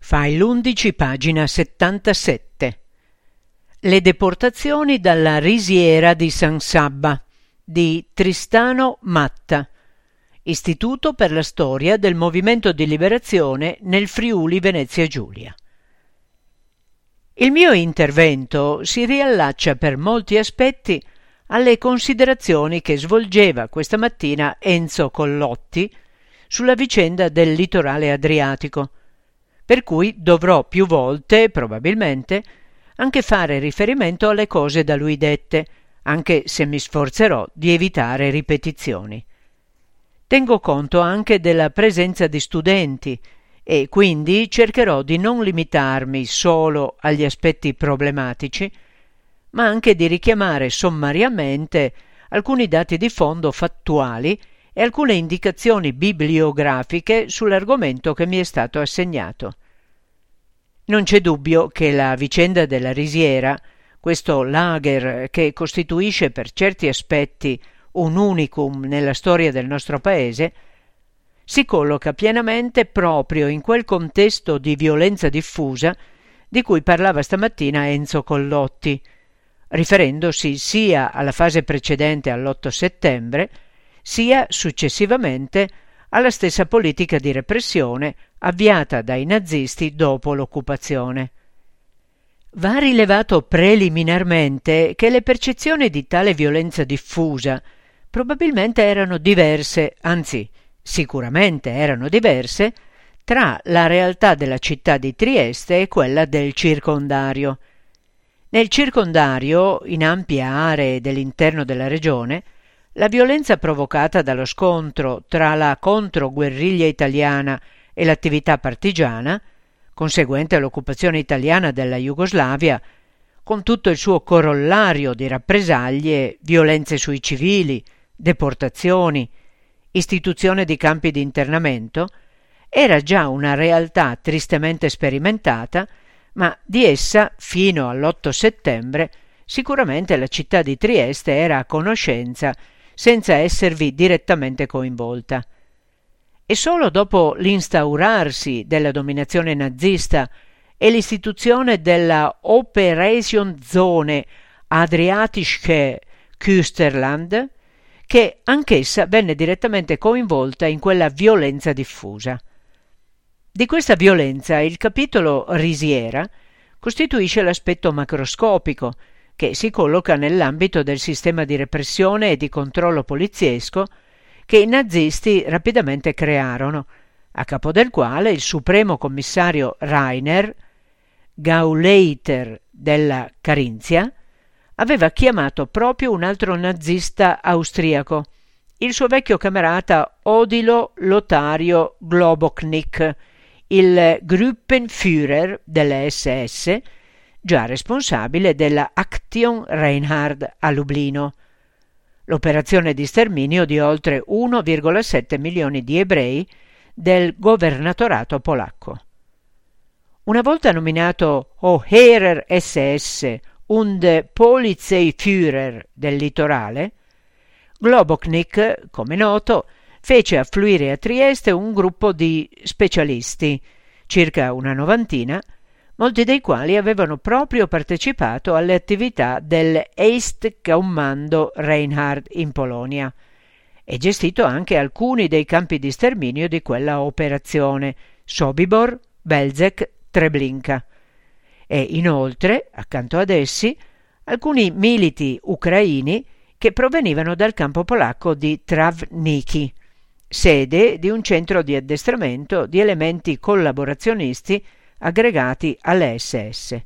File 11, pagina 77. Le deportazioni dalla risiera di San Sabba di Tristano Matta, Istituto per la storia del movimento di liberazione nel Friuli Venezia Giulia. Il mio intervento si riallaccia per molti aspetti alle considerazioni che svolgeva questa mattina Enzo Collotti sulla vicenda del litorale adriatico, per cui dovrò più volte, probabilmente, anche fare riferimento alle cose da lui dette, anche se mi sforzerò di evitare ripetizioni. Tengo conto anche della presenza di studenti e quindi cercherò di non limitarmi solo agli aspetti problematici, ma anche di richiamare sommariamente alcuni dati di fondo fattuali e alcune indicazioni bibliografiche sull'argomento che mi è stato assegnato. Non c'è dubbio che la vicenda della risiera, questo lager che costituisce per certi aspetti un unicum nella storia del nostro paese, si colloca pienamente proprio in quel contesto di violenza diffusa di cui parlava stamattina Enzo Collotti, riferendosi sia alla fase precedente all'8 settembre, sia successivamente alla stessa politica di repressione avviata dai nazisti dopo l'occupazione. Va rilevato preliminarmente che le percezioni di tale violenza diffusa probabilmente erano diverse, anzi sicuramente erano diverse, tra la realtà della città di Trieste e quella del circondario. Nel circondario, in ampie aree dell'interno della regione, la violenza provocata dallo scontro tra la controguerriglia italiana e l'attività partigiana, conseguente all'occupazione italiana della Jugoslavia, con tutto il suo corollario di rappresaglie, violenze sui civili, deportazioni, istituzione di campi di internamento, era già una realtà tristemente sperimentata, ma di essa, fino all'8 settembre, sicuramente la città di Trieste era a conoscenza senza esservi direttamente coinvolta. E solo dopo l'instaurarsi della dominazione nazista e l'istituzione della Operation Zone Adriatische Küsterland che anch'essa venne direttamente coinvolta in quella violenza diffusa. Di questa violenza il capitolo risiera costituisce l'aspetto macroscopico che si colloca nell'ambito del sistema di repressione e di controllo poliziesco che i nazisti rapidamente crearono, a capo del quale il supremo commissario Rainer, Gauleiter della Carinzia, aveva chiamato proprio un altro nazista austriaco, il suo vecchio camerata Odilo Lotario Globoknik, il Gruppenführer delle SS, già responsabile della Aktion Reinhard a Lublino, l'operazione di sterminio di oltre 1,7 milioni di ebrei del governatorato polacco. Una volta nominato Heerer SS und Polizeiführer del litorale, Globoknik, come noto, fece affluire a Trieste un gruppo di specialisti, circa una novantina, molti dei quali avevano proprio partecipato alle attività del Erstkommando Reinhard in Polonia e gestito anche alcuni dei campi di sterminio di quella operazione, Sobibor, Belzec, Treblinka, e inoltre, accanto ad essi, alcuni militi ucraini che provenivano dal campo polacco di Travniki, sede di un centro di addestramento di elementi collaborazionisti aggregati alle SS.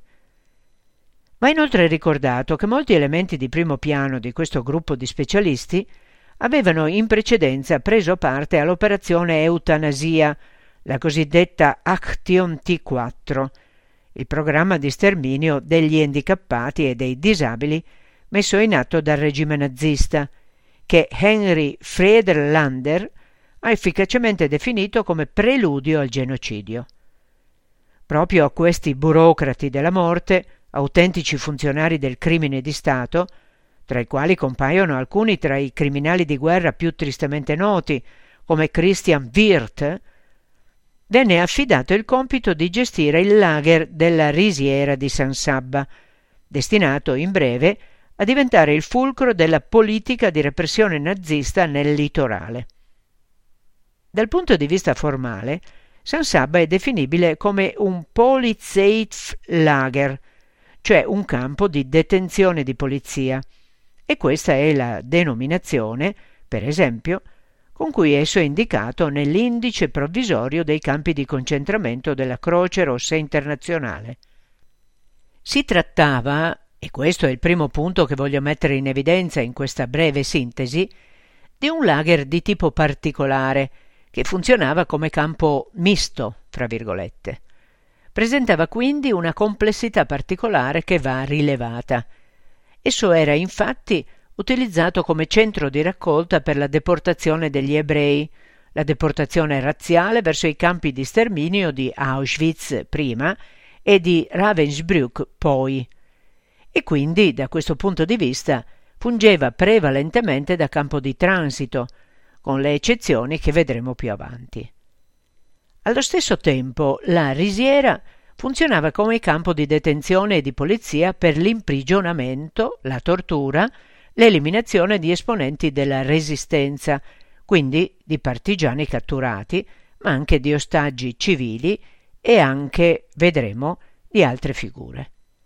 Va inoltre ricordato che molti elementi di primo piano di questo gruppo di specialisti avevano in precedenza preso parte all'operazione Eutanasia, la cosiddetta Aktion T4, il programma di sterminio degli handicappati e dei disabili messo in atto dal regime nazista, che Henry Friedlander ha efficacemente definito come preludio al genocidio. Proprio a questi burocrati della morte, autentici funzionari del crimine di Stato, tra i quali compaiono alcuni tra i criminali di guerra più tristemente noti, come Christian Wirth, venne affidato il compito di gestire il lager della risiera di San Sabba, destinato in breve a diventare il fulcro della politica di repressione nazista nel litorale. Dal punto di vista formale, San Sabba è definibile come un Polizeitlager, cioè un campo di detenzione di polizia, e questa è la denominazione, per esempio, con cui esso è indicato nell'indice provvisorio dei campi di concentramento della Croce Rossa Internazionale. Si trattava, e questo è il primo punto che voglio mettere in evidenza in questa breve sintesi, di un lager di tipo particolare che funzionava come campo misto, fra virgolette. Presentava quindi una complessità particolare che va rilevata. Esso era infatti utilizzato come centro di raccolta per la deportazione degli ebrei, la deportazione razziale verso i campi di sterminio di Auschwitz prima e di Ravensbrück poi, e quindi da questo punto di vista fungeva prevalentemente da campo di transito, con le eccezioni che vedremo più avanti. Allo stesso tempo la risiera funzionava come campo di detenzione e di polizia per l'imprigionamento, la tortura, l'eliminazione di esponenti della resistenza, quindi di partigiani catturati, ma anche di ostaggi civili e anche, vedremo, di altre figure.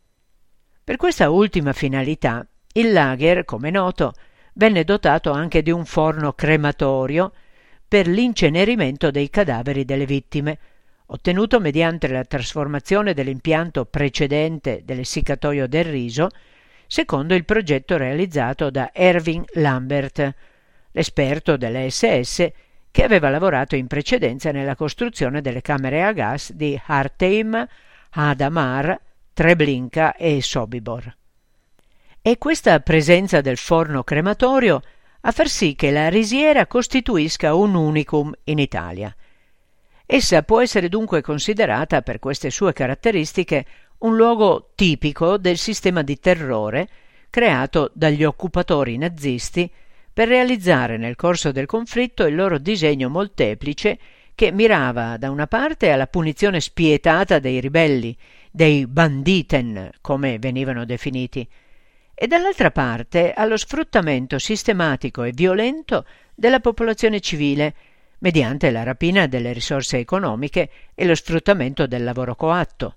Per questa ultima finalità, il lager, come noto, venne dotato anche di un forno crematorio per l'incenerimento dei cadaveri delle vittime, ottenuto mediante la trasformazione dell'impianto precedente dell'essiccatoio del riso, secondo il progetto realizzato da Erwin Lambert, l'esperto delle SS che aveva lavorato in precedenza nella costruzione delle camere a gas di Hartheim, Hadamar, Treblinka e Sobibor. È questa presenza del forno crematorio a far sì che la risiera costituisca un unicum in Italia. Essa può essere dunque considerata, per queste sue caratteristiche, un luogo tipico del sistema di terrore creato dagli occupatori nazisti per realizzare nel corso del conflitto il loro disegno molteplice che mirava da una parte alla punizione spietata dei ribelli, dei Banditen, come venivano definiti, e dall'altra parte allo sfruttamento sistematico e violento della popolazione civile mediante la rapina delle risorse economiche e lo sfruttamento del lavoro coatto.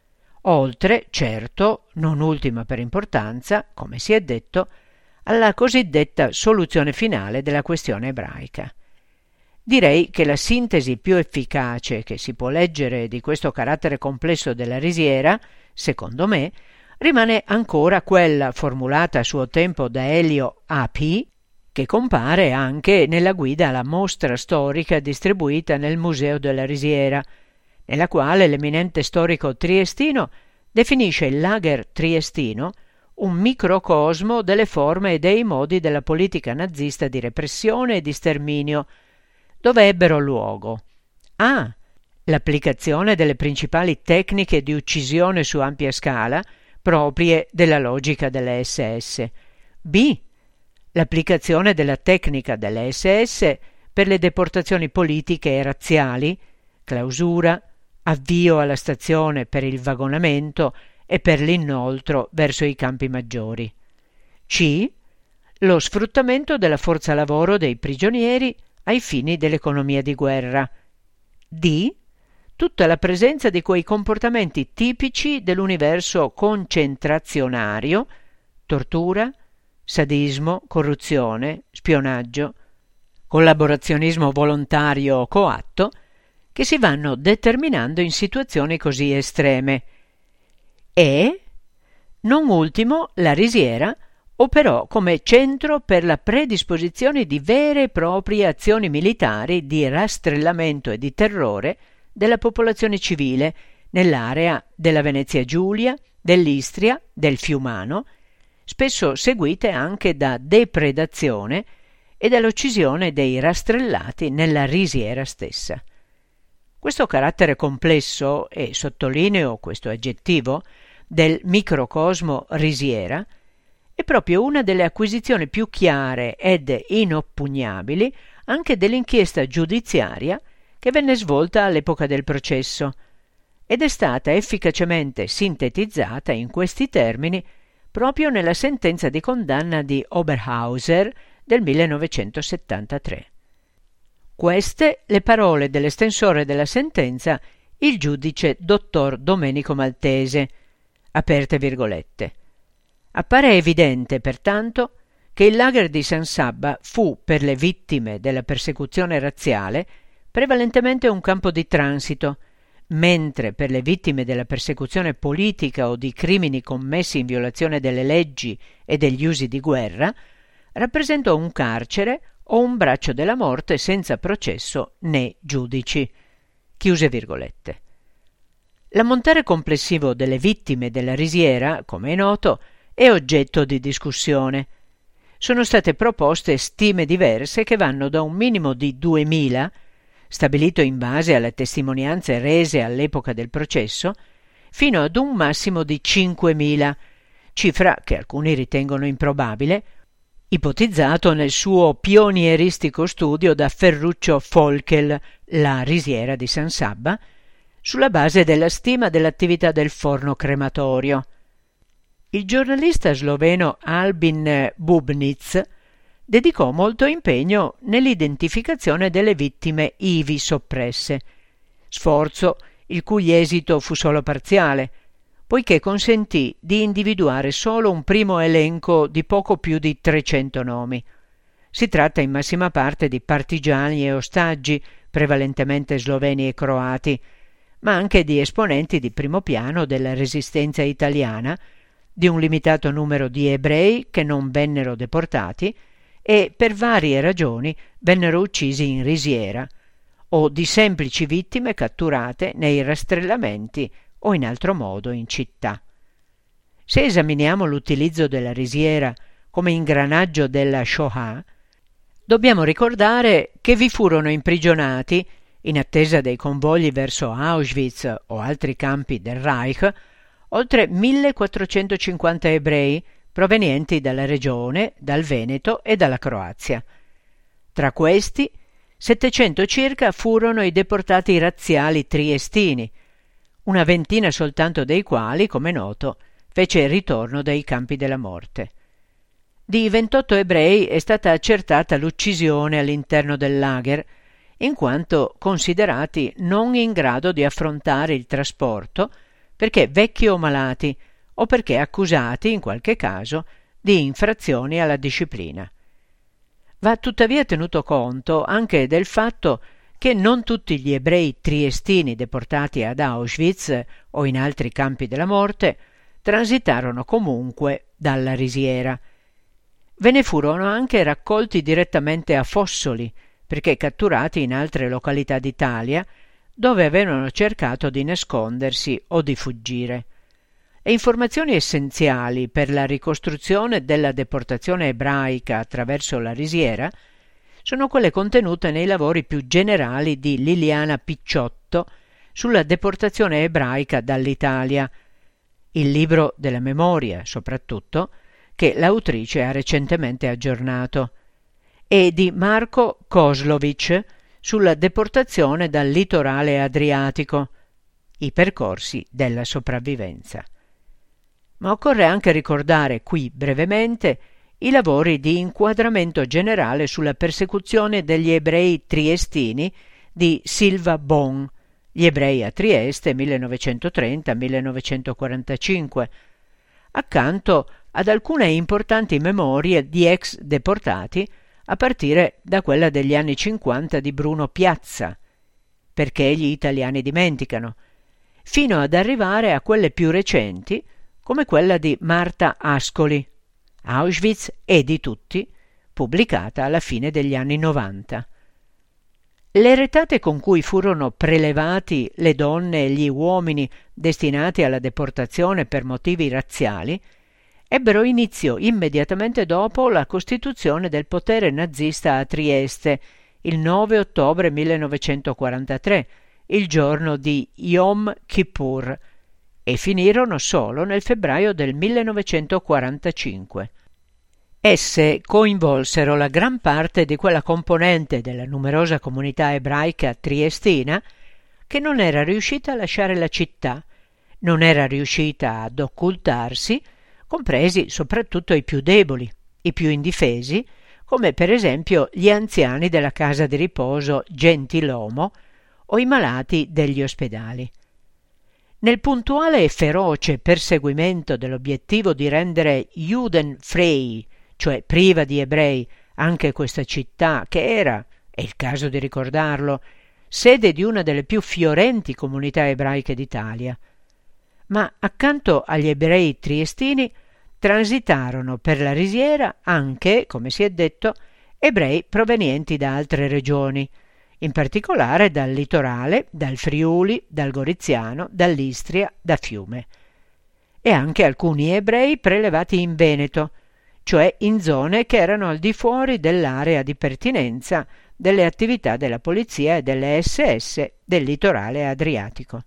Oltre, certo, non ultima per importanza, come si è detto, alla cosiddetta soluzione finale della questione ebraica. Direi che la sintesi più efficace che si può leggere di questo carattere complesso della risiera, secondo me, rimane ancora quella formulata a suo tempo da Elio A.P., che compare anche nella guida alla mostra storica distribuita nel Museo della Risiera, nella quale l'eminente storico triestino definisce il lager triestino un microcosmo delle forme e dei modi della politica nazista di repressione e di sterminio, dove ebbero luogo a. l'applicazione delle principali tecniche di uccisione su ampia scala proprie della logica delle SS, b. l'applicazione della tecnica delle SS per le deportazioni politiche e razziali, clausura, avvio alla stazione per il vagonamento e per l'inoltro verso i campi maggiori. C. Lo sfruttamento della forza lavoro dei prigionieri ai fini dell'economia di guerra. D. Tutta la presenza di quei comportamenti tipici dell'universo concentrazionario, tortura, sadismo, corruzione, spionaggio, collaborazionismo volontario o coatto, che si vanno determinando in situazioni così estreme. E, non ultimo, la risiera operò come centro per la predisposizione di vere e proprie azioni militari di rastrellamento e di terrore della popolazione civile nell'area della Venezia Giulia, dell'Istria, del Fiumano, spesso seguite anche da depredazione e dall'uccisione dei rastrellati nella risiera stessa. Questo carattere complesso, e sottolineo questo aggettivo, del microcosmo risiera, è proprio una delle acquisizioni più chiare ed inoppugnabili anche dell'inchiesta giudiziaria che venne svolta all'epoca del processo ed è stata efficacemente sintetizzata in questi termini proprio nella sentenza di condanna di Oberhauser del 1973. Queste le parole dell'estensore della sentenza, il giudice dottor Domenico Maltese, aperte virgolette. Appare evidente, pertanto, che il lager di San Sabba fu per le vittime della persecuzione razziale prevalentemente un campo di transito, mentre per le vittime della persecuzione politica o di crimini commessi in violazione delle leggi e degli usi di guerra rappresentò un carcere o un braccio della morte senza processo né giudici. Chiuse virgolette. L'ammontare complessivo delle vittime della risiera, come è noto, è oggetto di discussione. Sono state proposte stime diverse che vanno da un minimo di 2.000, stabilito in base alle testimonianze rese all'epoca del processo, fino ad un massimo di 5.000, cifra che alcuni ritengono improbabile, ipotizzato nel suo pionieristico studio da Ferruccio Folkel, La risiera di San Sabba, sulla base della stima dell'attività del forno crematorio. Il giornalista sloveno Albin Bubnitz dedicò molto impegno nell'identificazione delle vittime ivi soppresse, sforzo il cui esito fu solo parziale, poiché consentì di individuare solo un primo elenco di poco più di 300 nomi. Si tratta in massima parte di partigiani e ostaggi, prevalentemente sloveni e croati, ma anche di esponenti di primo piano della resistenza italiana, di un limitato numero di ebrei che non vennero deportati e per varie ragioni vennero uccisi in risiera, o di semplici vittime catturate nei rastrellamenti o in altro modo in città. Se esaminiamo l'utilizzo della risiera come ingranaggio della Shoah, dobbiamo ricordare che vi furono imprigionati, in attesa dei convogli verso Auschwitz o altri campi del Reich, oltre 1450 ebrei provenienti dalla regione, dal Veneto e dalla Croazia. Tra questi, 700 circa furono i deportati razziali triestini, una ventina soltanto dei quali, come noto, fece il ritorno dai campi della morte. Di 28 ebrei è stata accertata l'uccisione all'interno del lager, in quanto considerati non in grado di affrontare il trasporto perché vecchi o malati o perché accusati, in qualche caso, di infrazioni alla disciplina. Va tuttavia tenuto conto anche del fatto che non tutti gli ebrei triestini deportati ad Auschwitz o in altri campi della morte transitarono comunque dalla risiera. Ve ne furono anche raccolti direttamente a Fossoli, perché catturati in altre località d'Italia, dove avevano cercato di nascondersi o di fuggire. Le informazioni essenziali per la ricostruzione della deportazione ebraica attraverso la risiera sono quelle contenute nei lavori più generali di Liliana Picciotto sulla deportazione ebraica dall'Italia, il libro della memoria soprattutto, che l'autrice ha recentemente aggiornato, e di Marko Kozlovic sulla deportazione dal litorale adriatico, i percorsi della sopravvivenza. Ma occorre anche ricordare qui brevemente i lavori di inquadramento generale sulla persecuzione degli ebrei triestini di Silva Bon, Gli ebrei a Trieste 1930-1945, accanto ad alcune importanti memorie di ex deportati a partire da quella degli anni 50 di Bruno Piazza, Perché gli italiani dimenticano, fino ad arrivare a quelle più recenti come quella di Marta Ascoli, Auschwitz e di tutti, pubblicata alla fine degli anni 90. Le retate con cui furono prelevati le donne e gli uomini destinati alla deportazione per motivi razziali ebbero inizio immediatamente dopo la costituzione del potere nazista a Trieste, il 9 ottobre 1943, il giorno di Yom Kippur, e finirono solo nel febbraio del 1945. Esse coinvolsero la gran parte di quella componente della numerosa comunità ebraica triestina che non era riuscita a lasciare la città, non era riuscita ad occultarsi, compresi soprattutto i più deboli, i più indifesi, come per esempio gli anziani della casa di riposo Gentilomo o i malati degli ospedali. Nel puntuale e feroce perseguimento dell'obiettivo di rendere judenfrei, cioè priva di ebrei, anche questa città che era, è il caso di ricordarlo, sede di una delle più fiorenti comunità ebraiche d'Italia. Ma accanto agli ebrei triestini transitarono per la Risiera anche, come si è detto, ebrei provenienti da altre regioni, in particolare dal litorale, dal Friuli, dal Goriziano, dall'Istria, da Fiume, e anche alcuni ebrei prelevati in Veneto, cioè in zone che erano al di fuori dell'area di pertinenza delle attività della polizia e delle SS del litorale adriatico.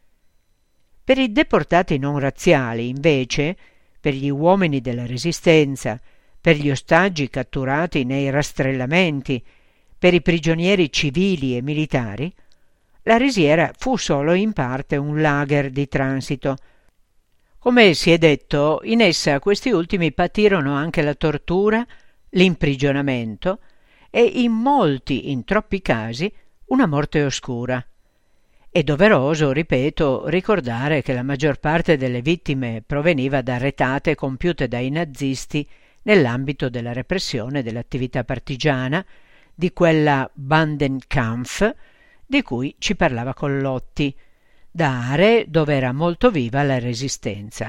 Per i deportati non razziali, invece, per gli uomini della Resistenza, per gli ostaggi catturati nei rastrellamenti, per i prigionieri civili e militari, la Risiera fu solo in parte un lager di transito. Come si è detto, in essa questi ultimi patirono anche la tortura, l'imprigionamento e in troppi casi, una morte oscura. È doveroso, ripeto, ricordare che la maggior parte delle vittime proveniva da retate compiute dai nazisti nell'ambito della repressione dell'attività partigiana, di quella Bandenkampf di cui ci parlava Collotti, da aree dove era molto viva la resistenza.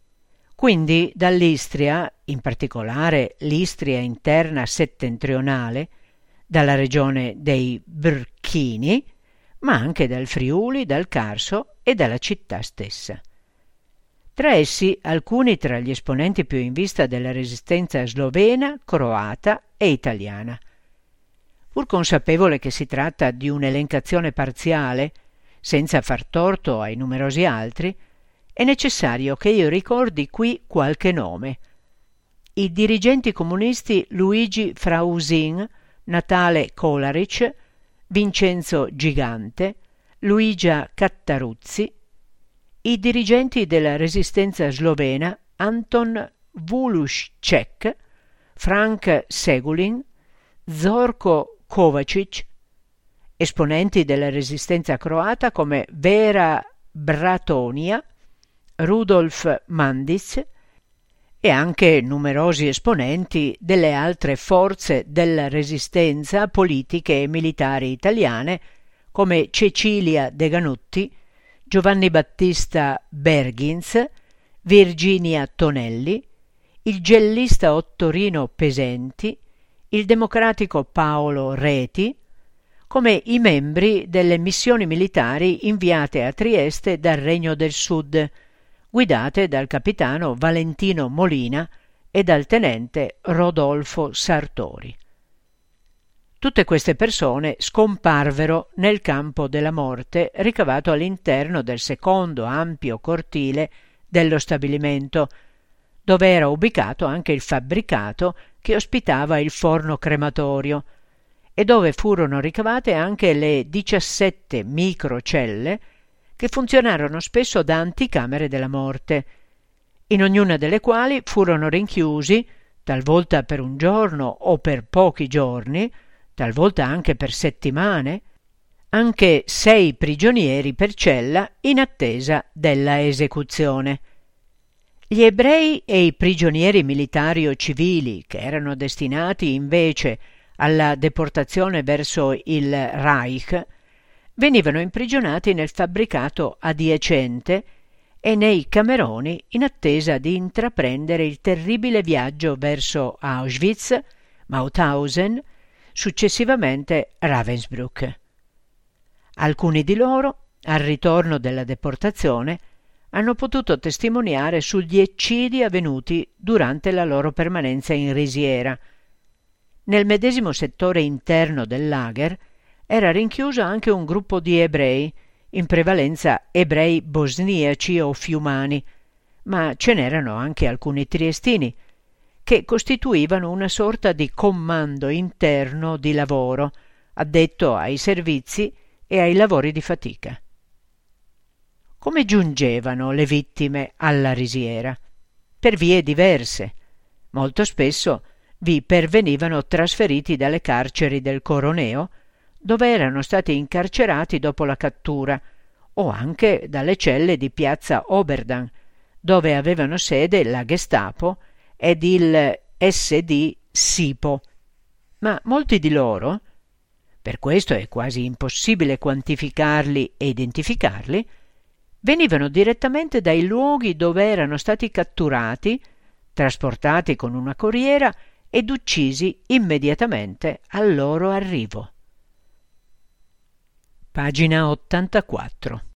Quindi dall'Istria, in particolare l'Istria interna settentrionale, dalla regione dei Brchini, ma anche dal Friuli, dal Carso e dalla città stessa. Tra essi alcuni tra gli esponenti più in vista della resistenza slovena, croata e italiana. Pur consapevole che si tratta di un'elencazione parziale, senza far torto ai numerosi altri, è necessario che io ricordi qui qualche nome. I dirigenti comunisti Luigi Frausin, Natale Kolaric, Vincenzo Gigante, Luigia Cattaruzzi, i dirigenti della resistenza slovena Anton Vulušček, Frank Segulin, Zorko Kovačić, esponenti della resistenza croata come Vera Bratonia, Rudolf Mandic e anche numerosi esponenti delle altre forze della resistenza politiche e militari italiane come Cecilia De Ganutti, Giovanni Battista Berghins, Virginia Tonelli, il gellista Ottorino Pesenti, il democratico Paolo Reti, come i membri delle missioni militari inviate a Trieste dal Regno del Sud, guidate dal capitano Valentino Molina e dal tenente Rodolfo Sartori. Tutte queste persone scomparvero nel campo della morte ricavato all'interno del secondo ampio cortile dello stabilimento, dove era ubicato anche il fabbricato che ospitava il forno crematorio e dove furono ricavate anche le 17 microcelle che funzionarono spesso da anticamere della morte, in ognuna delle quali furono rinchiusi, talvolta per un giorno o per pochi giorni, talvolta anche per settimane, anche 6 prigionieri per cella in attesa della esecuzione. Gli ebrei e i prigionieri militari o civili, che erano destinati invece alla deportazione verso il Reich, venivano imprigionati nel fabbricato adiacente e nei cameroni in attesa di intraprendere il terribile viaggio verso Auschwitz, Mauthausen, successivamente Ravensbrück. Alcuni di loro, al ritorno della deportazione, hanno potuto testimoniare sugli eccidi avvenuti durante la loro permanenza in Risiera. Nel medesimo settore interno del lager era rinchiuso anche un gruppo di ebrei, in prevalenza ebrei bosniaci o fiumani, ma ce n'erano anche alcuni triestini, che costituivano una sorta di comando interno di lavoro, addetto ai servizi e ai lavori di fatica. Come giungevano le vittime alla risiera? Per vie diverse. Molto spesso vi pervenivano trasferiti dalle carceri del Coroneo, dove erano stati incarcerati dopo la cattura, o anche dalle celle di piazza Oberdan, dove avevano sede la Gestapo ed il SD Sipo. Ma molti di loro, per questo è quasi impossibile quantificarli e identificarli, venivano direttamente dai luoghi dove erano stati catturati, trasportati con una corriera ed uccisi immediatamente al loro arrivo. Pagina 84.